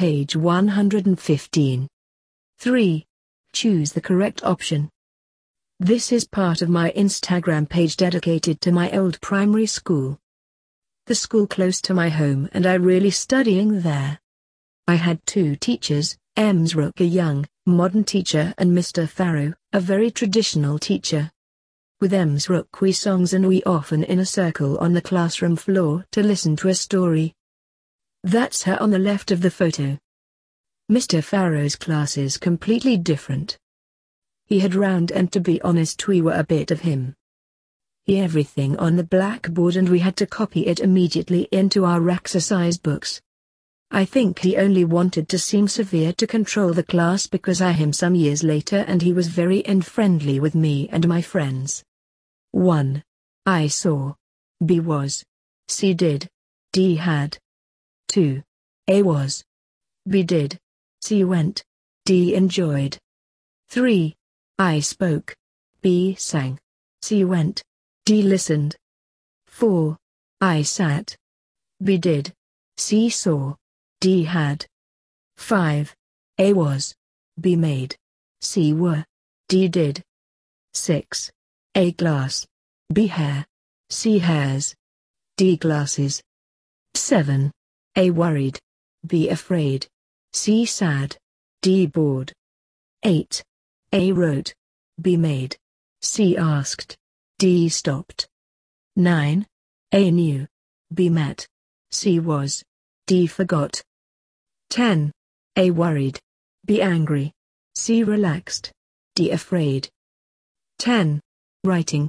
page 115. 3. Choose the correct option. This is part of my Instagram page dedicated to my old primary school. The school close to my home, and I really studying there. I had two teachers, Ms. Rook, a young, modern teacher, and Mr. Farrow, a very traditional teacher. With Ms. Rook we songs, and we often in a circle on the classroom floor to listen to a story. That's her on the left of the photo. Mr. Farrow's class is completely different. He had round, and to be honest we were a bit of him. He everything on the blackboard, and we had to copy it immediately into our exercise books. I think he only wanted to seem severe to control the class, because I him some years later, and he was very unfriendly with me and my friends. 1. I saw. B was. C did. D had. 2. A was. B did. C went. D enjoyed. 3. I spoke. B sang. C went. D listened. 4. I sat. B did. C saw. D had. 5. A was. B made. C were. D did. 6. A glass. B hair. C hairs. D glasses. 7. A worried. B afraid. C sad. D bored. 8. A wrote. B made. C asked. D stopped. 9. A knew. B met. C was. D forgot. 10. A worried. B angry. C relaxed. D afraid. 10. Writing.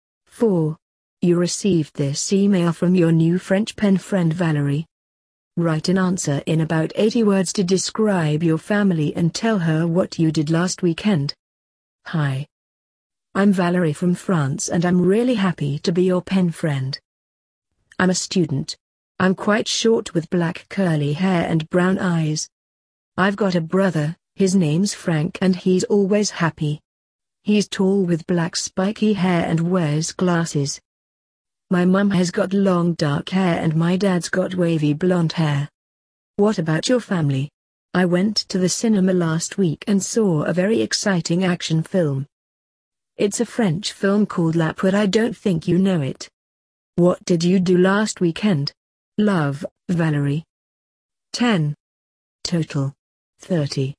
4. You received this email from your new French pen friend Valerie. Write an answer in about 80 words to describe your family and tell her what you did last weekend. Hi. I'm Valerie from France, and I'm really happy to be your pen friend. I'm a student. I'm quite short with black curly hair and brown eyes. I've got a brother, his name's Frank, and he's always happy. He's tall with black spiky hair and wears glasses. My mum has got long dark hair and my dad's got wavy blonde hair. What about your family? I went to the cinema last week and saw a very exciting action film. It's a French film called La Poudre. I don't think you know it. What did you do last weekend? Love, Valerie. 10. Total. 30.